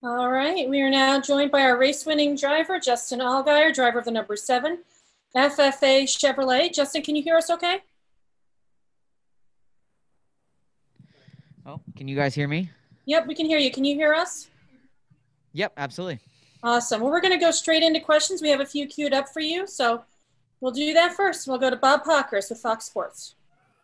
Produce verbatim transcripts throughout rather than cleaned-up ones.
All right, we are now joined by our race-winning driver, Justin Allgaier, driver of the number seven, F F A Chevrolet. Justin, can you hear us okay? Oh, can you guys hear me? Yep, we can hear you. Can you hear us? Yep, absolutely. Awesome. Well, we're going to go straight into questions. We have a few queued up for you, so we'll do that first. We'll go to Bob Pockrass with Fox Sports.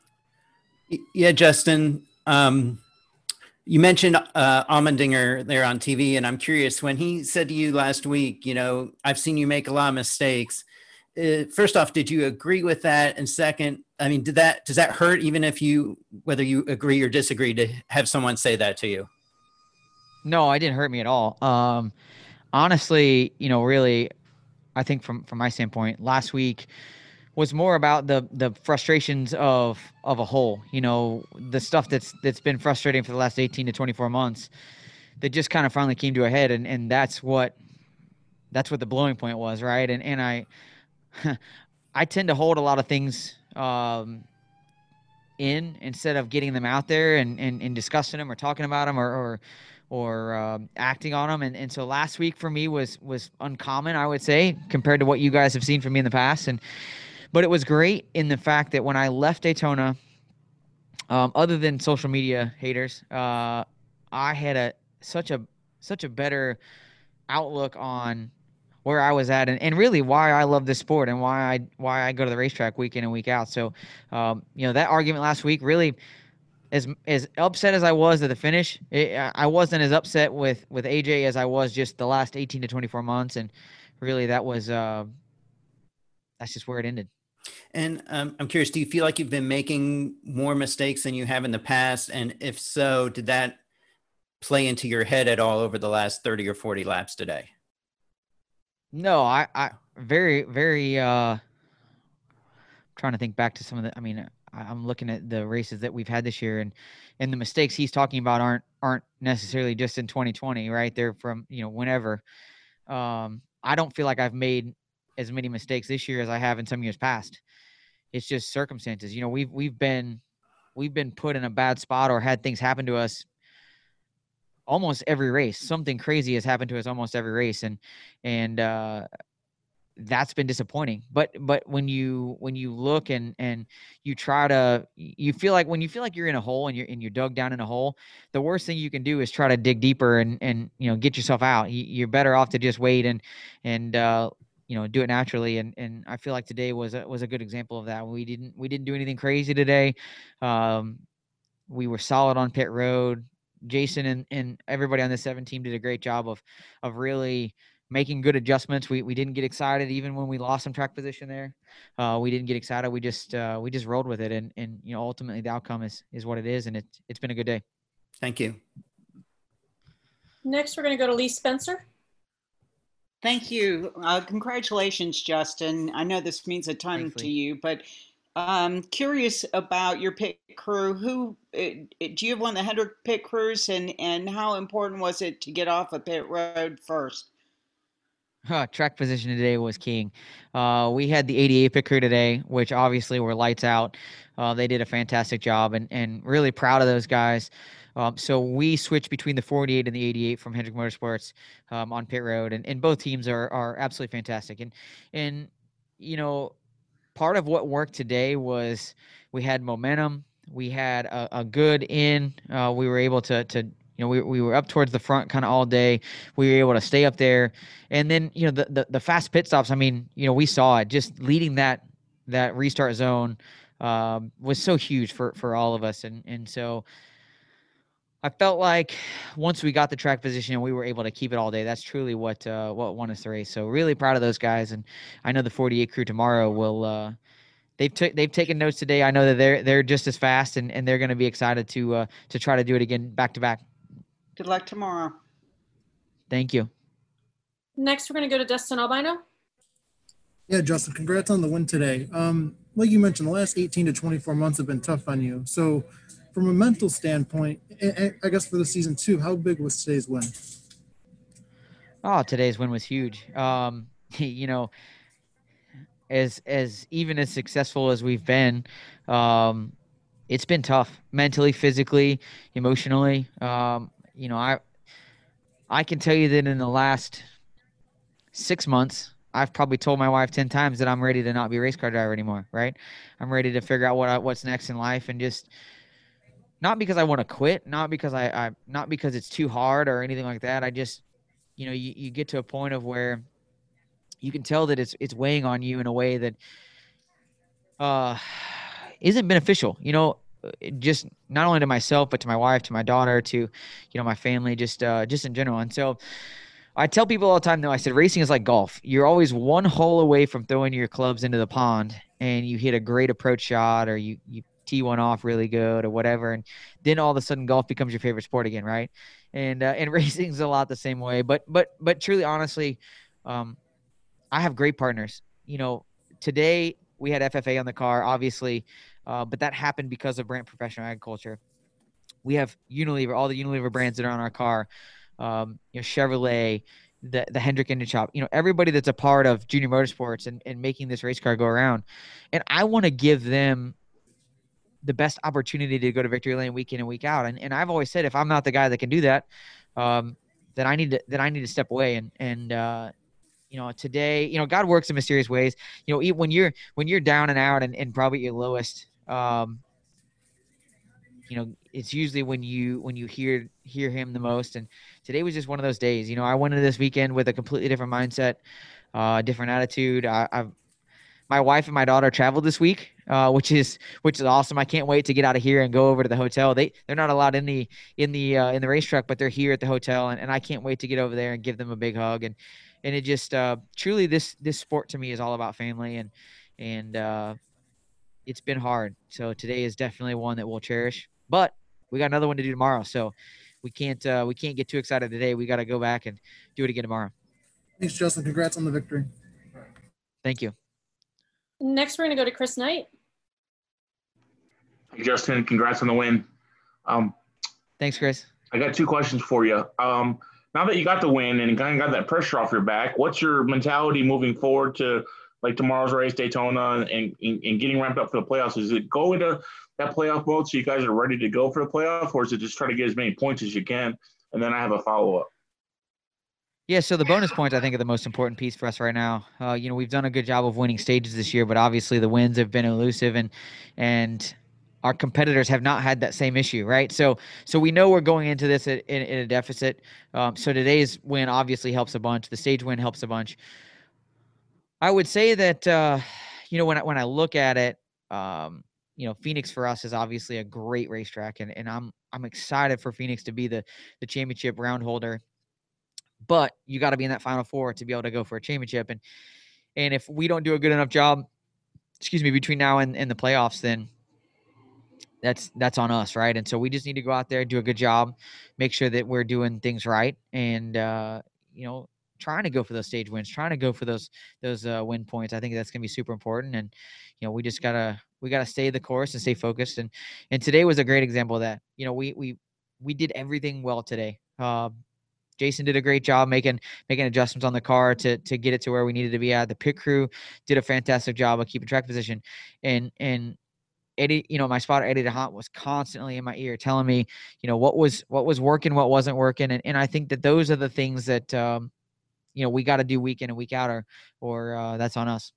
Yeah, Justin, um, you mentioned uh, Allmendinger there on T V, and I'm curious, when he said to you last week, you know, I've seen you make a lot of mistakes. Uh, first off, did you agree with that? And second, I mean, did that does that hurt, even if you, whether you agree or disagree, to have someone say that to you? No, it didn't hurt me at all. Um, honestly, you know, really, I think from from my standpoint, last week was more about the the frustrations of of a whole. You know, the stuff that's that's been frustrating for the last eighteen to twenty-four months that just kind of finally came to a head, and and that's what that's what the blowing point was, right? And and I I tend to hold a lot of things um, in instead of getting them out there and, and, and discussing them or talking about them or or, or um, acting on them. And, and so last week for me was was uncommon, I would say, compared to what you guys have seen from me in the past. And but it was great in the fact that when I left Daytona, um, other than social media haters, uh, I had a such a such a better outlook on where I was at and, and really why I love this sport and why I why I go to the racetrack week in and week out. So, um, you know, that argument last week really, as as upset as I was at the finish, it, I wasn't as upset with with A J as I was just the last eighteen to twenty-four months, and really that was uh, that's just where it ended. And um, I'm curious, do you feel like you've been making more mistakes than you have in the past? And if so, did that play into your head at all over the last thirty or forty laps today? No, I, I very, very, uh, trying to think back to some of the, I mean, I, I'm looking at the races that we've had this year and, and the mistakes he's talking about aren't, aren't necessarily just in twenty twenty, right? They're from, you know, whenever. Um, I don't feel like I've made as many mistakes this year as I have in some years past. It's just circumstances. You know, we've, we've been, we've been put in a bad spot or had things happen to us almost every race. Something crazy has happened to us almost every race. And, and, uh, that's been disappointing. But but when you when you look and and you try to you feel like when you feel like you're in a hole and you're and you're dug down in a hole, the worst thing you can do is try to dig deeper and and you know get yourself out. You're better off to just wait and and uh, you know do it naturally. And and I feel like today was a, was a good example of that. We didn't we didn't do anything crazy today. Um, we were solid on pit road. Jason and, and everybody on the seven team did a great job of of really making good adjustments. We we didn't get excited even when we lost some track position there. Uh, we didn't get excited. We just uh, we just rolled with it, and and you know ultimately the outcome is is what it is, and it's it's been a good day. Thank you. Next, we're going to go to Lee Spencer. Thank you. Uh, congratulations, Justin. I know this means a ton Thankfully. to you, but um, curious about your pit crew. Who it, it, do you have one of the Hendrick pit crews, and and how important was it to get off of pit road first? Huh, track position today was king. Uh, we had the eighty-eight pit crew today, which obviously were lights out. Uh, they did a fantastic job, and and really proud of those guys. Um, so we switched between the forty-eight and the eighty-eight from Hendrick Motorsports um, on pit road, and, and both teams are are absolutely fantastic. And and you know, part of what worked today was we had momentum. We had a, a good in. Uh, we were able to to you know we we were up towards the front kind of all day. We were able to stay up there, and then you know the, the the fast pit stops. I mean, you know we saw it just leading that that restart zone um, was so huge for for all of us, and and so. I felt like once we got the track position and we were able to keep it all day, that's truly what uh, what won us the race. So really proud of those guys, and I know the forty-eight crew tomorrow will. Uh, they've t- they've taken notes today. I know that they're they're just as fast, and, and they're going to be excited to uh, to try to do it again back to back. Good luck tomorrow. Thank you. Next, we're going to go to Dustin Albino. Yeah, Justin, congrats on the win today. Um, like you mentioned, the last eighteen to twenty-four months have been tough on you. So from a mental standpoint, I guess for the season two, how big was today's win? Oh, today's win was huge. Um, you know, as as even as successful as we've been, um, it's been tough mentally, physically, emotionally. Um, you know, I I can tell you that in the last six months, I've probably told my wife ten times that I'm ready to not be a race car driver anymore, right? I'm ready to figure out what I, what's next in life, and just not because I want to quit, not because I, I not because it's too hard or anything like that. I just, you know, you, you get to a point of where you can tell that it's it's weighing on you in a way that uh isn't beneficial, you know, just not only to myself, but to my wife, to my daughter, to, you know, my family, just uh just in general. And so I tell people all the time, though, I said, racing is like golf. You're always one hole away from throwing your clubs into the pond, and you hit a great approach shot, or you, you tee one off really good or whatever. And then all of a sudden golf becomes your favorite sport again. Right. And, uh, and racing's a lot the same way, but, but, but truly, honestly, um, I have great partners. You know, today we had F F A on the car, obviously, uh, but that happened because of Brandt Professional Agriculture. We have Unilever, all the Unilever brands that are on our car, um, you know, Chevrolet, the, the Hendrick Engine Shop, you know, everybody that's a part of Junior Motorsports and, and making this race car go around. And I want to give them the best opportunity to go to Victory Lane week in and week out. And, and I've always said, if I'm not the guy that can do that, um, then I need to, then I need to step away. And, and, uh, you know, today, you know, God works in mysterious ways. You know, when you're, when you're down and out and, and probably at your lowest, um, you know, it's usually when you, when you hear, hear him the most. And today was just one of those days. You know, I went into this weekend with a completely different mindset, uh, different attitude. I, I've, my wife and my daughter traveled this week, uh, which is, which is awesome. I can't wait to get out of here and go over to the hotel. They, they're not allowed in the, in the, uh, in the racetrack, but they're here at the hotel. And, and I can't wait to get over there and give them a big hug. And, and it just, uh, truly this, this sport to me is all about family, and, and, uh, it's been hard. So today is definitely one that we'll cherish, but we got another one to do tomorrow. So we can't, uh, we can't get too excited today. We got to go back and do it again tomorrow. Thanks, Justin. Congrats on the victory. Thank you. Next, we're going to go to Chris Knight. Hey, Justin, congrats on the win. Um, Thanks, Chris. I got two questions for you. Um, now that you got the win and kind of got that pressure off your back, what's your mentality moving forward to like tomorrow's race, Daytona, and, and, and getting ramped up for the playoffs? Is it go into that playoff mode so you guys are ready to go for the playoff, or is it just try to get as many points as you can? And then I have a follow-up. Yeah, so the bonus points, I think, are the most important piece for us right now. Uh, you know, we've done a good job of winning stages this year, but obviously the wins have been elusive, and and our competitors have not had that same issue, right? So so we know we're going into this in, in a deficit. Um, so today's win obviously helps a bunch. The stage win helps a bunch. I would say that, uh, you know, when I, when I look at it, um, you know, Phoenix for us is obviously a great racetrack, and, and I'm I'm excited for Phoenix to be the the championship round holder. But you got to be in that Final Four to be able to go for a championship. And and if we don't do a good enough job, excuse me, between now and, and the playoffs, then that's that's on us, right? And so we just need to go out there, do a good job, make sure that we're doing things right, and uh, you know, trying to go for those stage wins, trying to go for those those uh, win points. I think that's gonna be super important. And you know, we just gotta we gotta stay the course and stay focused. And and today was a great example of that. You know, we we we did everything well today. Uh, Jason did a great job making making adjustments on the car to to get it to where we needed to be at. The pit crew did a fantastic job of keeping track position, and and Eddie, you know, my spotter Eddie DeHaan was constantly in my ear telling me, you know, what was what was working, what wasn't working, and and I think that those are the things that um, you know, we got to do week in and week out, or or uh, that's on us.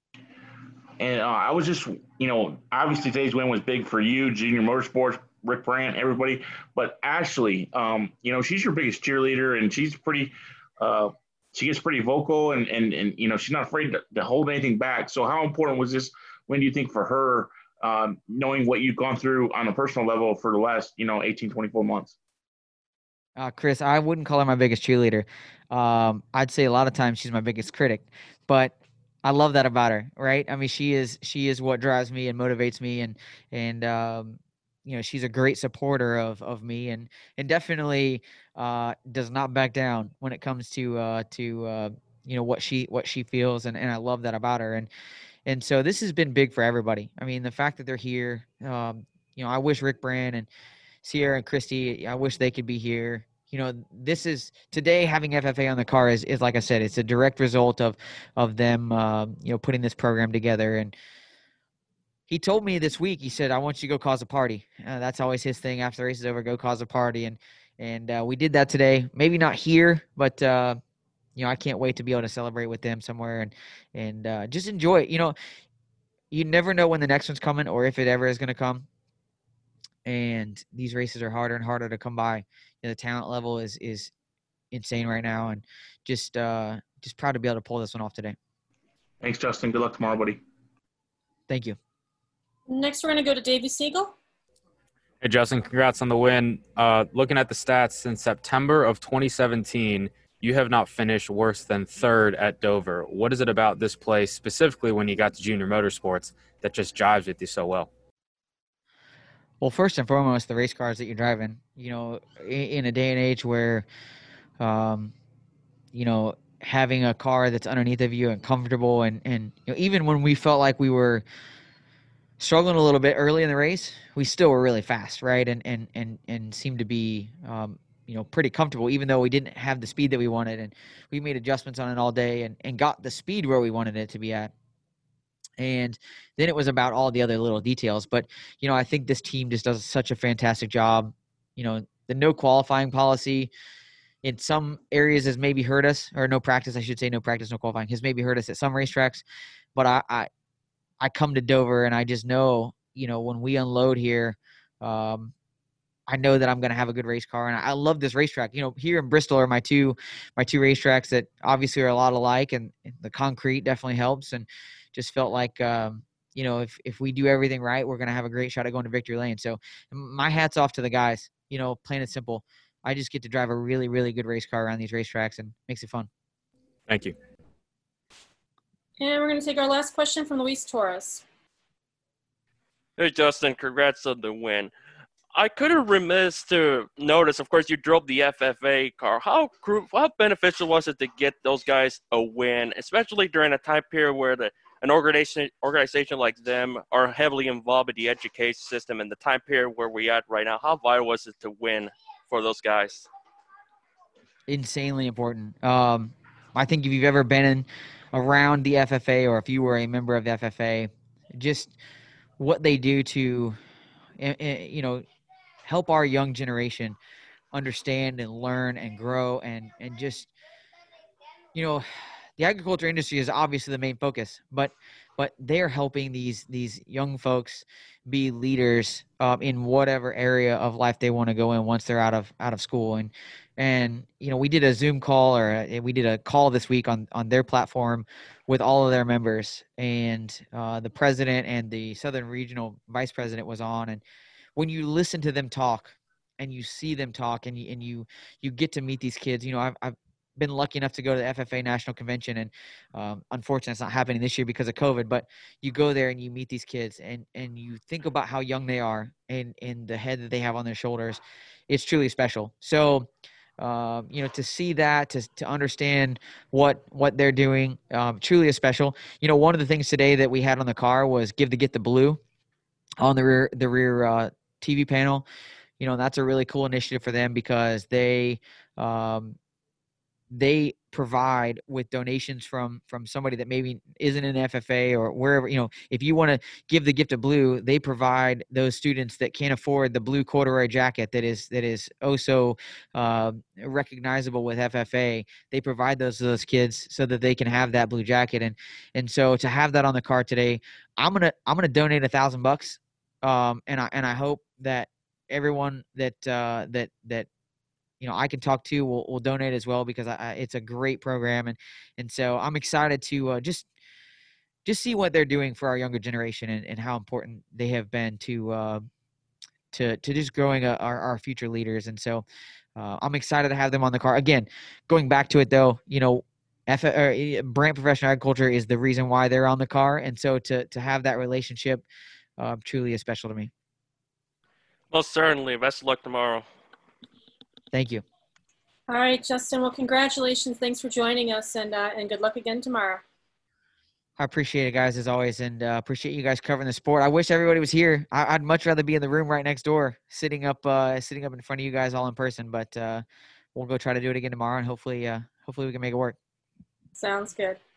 And uh, I was just, you know, obviously today's win was big for you, Junior Motorsports, Rick Brandt, everybody. But Ashley, um, you know, she's your biggest cheerleader, and she's pretty, uh, she gets pretty vocal, and, and, and you know, she's not afraid to, to hold anything back. So how important was this win, do you think, for her, um, knowing what you've gone through on a personal level for the last, you know, eighteen, twenty-four months? Uh, Chris, I wouldn't call her my biggest cheerleader. Um, I'd say a lot of times she's my biggest critic, but I love that about her, right? I mean, she is she is what drives me and motivates me, and and um, you know, she's a great supporter of of me, and and definitely uh, does not back down when it comes to uh, to uh, you know, what she what she feels, and and I love that about her. And and so this has been big for everybody. I mean, the fact that they're here, um, you know, I wish Rick Brandt and Sierra and Christy, I wish they could be here. You know, this is today having F F A on the car is, is like I said, it's a direct result of, of them, uh, you know, putting this program together. And he told me this week, he said, I want you to go cause a party. Uh, that's always his thing. After the race is over, go cause a party. And, and uh, we did that today. Maybe not here, but uh, you know, I can't wait to be able to celebrate with them somewhere and and uh, just enjoy it. You know, you never know when the next one's coming or if it ever is going to come. And these races are harder and harder to come by. You know, the talent level is is insane right now, and just uh, just proud to be able to pull this one off today. Thanks, Justin. Good luck tomorrow, buddy. Thank you. Next, we're going to go to Davey Siegel. Hey, Justin, congrats on the win. Uh, looking at the stats, since September of twenty seventeen, you have not finished worse than third at Dover. What is it about this place, specifically when you got to junior motorsports, that just jives with you so well? Well, first and foremost, the race cars that you're driving. You know, in, in a day and age where, um, you know, having a car that's underneath of you and comfortable, and and you know, even when we felt like we were struggling a little bit early in the race, we still were really fast, right? And and and and seemed to be, um, you know, pretty comfortable, even though we didn't have the speed that we wanted. And we made adjustments on it all day and and got the speed where we wanted it to be at. And then it was about all the other little details. But, you know, I think this team just does such a fantastic job. You know, the no qualifying policy in some areas has maybe hurt us, or no practice, I should say, no practice, no qualifying, has maybe hurt us at some racetracks. But I, I, I come to Dover and I just know, you know, when we unload here, um, I know that I'm going to have a good race car. And I love this racetrack. You know, here in Bristol are my two, my two racetracks that obviously are a lot alike, and the concrete definitely helps. And just felt like, um, you know, if, if we do everything right, we're going to have a great shot at going to victory lane. So my hat's off to the guys, you know, plain and simple. I just get to drive a really, really good race car around these racetracks, and makes it fun. Thank you. And we're going to take our last question from Luis Torres. Hey, Justin, congrats on the win. I couldn't remiss to notice, of course, you drove the F F A car. How cru- how beneficial was it to get those guys a win, especially during a time period where the an organization organization like them are heavily involved in the education system, and the time period where we're at right now? How vital was it to win for those guys? Insanely important. Um, I think if you've ever been in, around the F F A, or if you were a member of the F F A, just what they do to, you know, help our young generation understand and learn and grow, and, and just, you know, the agriculture industry is obviously the main focus, but, but they're helping these, these young folks be leaders um, in whatever area of life they want to go in once they're out of, out of school. And, and, you know, we did a Zoom call, or a, we did a call this week on, on their platform with all of their members, and uh, the president and the Southern Regional Vice President was on. And when you listen to them talk and you see them talk, and you, and you, you get to meet these kids, you know, I've, I've been lucky enough to go to the F F A National Convention, and um, unfortunately it's not happening this year because of COVID, but you go there and you meet these kids, and, and you think about how young they are, and, and the head that they have on their shoulders. It's truly special. So, um, you know, to see that, to, to understand what, what they're doing, um, truly is special. You know, one of the things today that we had on the car was Give the Get the Blue on the rear, the rear, uh, T V panel. You know, that's a really cool initiative for them, because they, um, they provide with donations from, from somebody that maybe isn't in F F A or wherever. You know, if you want to give the gift of blue, they provide those students that can't afford the blue corduroy jacket that is, that is oh so uh, recognizable with F F A. They provide those to those kids so that they can have that blue jacket. And, and so to have that on the car today, I'm going to, I'm going to donate a thousand bucks. Um, and I, and I hope that everyone that, uh, that, that, you know, I can talk to will, will donate as well, because I, I, it's a great program. And, and so I'm excited to uh, just, just see what they're doing for our younger generation, and, and how important they have been to, uh, to, to just growing a, our, our future leaders. And so uh, I'm excited to have them on the car. Again, going back to it though, you know, F- or Brant Professional Agriculture is the reason why they're on the car. And so to, to have that relationship uh, truly is special to me. Most certainly. Best of luck tomorrow. Thank you. All right, Justin. Well, congratulations. Thanks for joining us, and uh, and good luck again tomorrow. I appreciate it, guys, as always, and uh, appreciate you guys covering the sport. I wish everybody was here. I- I'd much rather be in the room right next door, sitting up, uh, sitting up in front of you guys all in person. But uh, we'll go try to do it again tomorrow, and hopefully, uh, hopefully we can make it work. Sounds good.